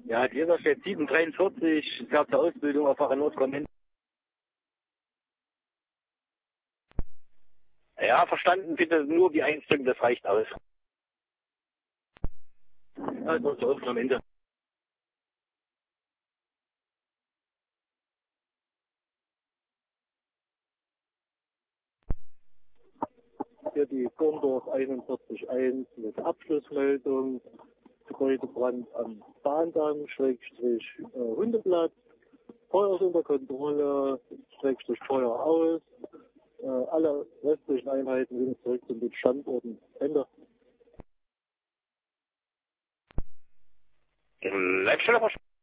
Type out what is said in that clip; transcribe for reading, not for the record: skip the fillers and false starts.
Ja, dieser steht 743, gab zur Ausbildung auf Wache Nordkommen. Ja, verstanden, bitte nur die Einstellung, das reicht aus. Also zur Aufnahme Ende. Hier die Gondorf 41.1 mit Abschlussmeldung. Gebäudebrand am Bahndamm, Hundeplatz. Feuer ist unter Kontrolle, Feuer aus. Alle restlichen Einheiten sind zurück zu den Standorten. Ende. Leitstelle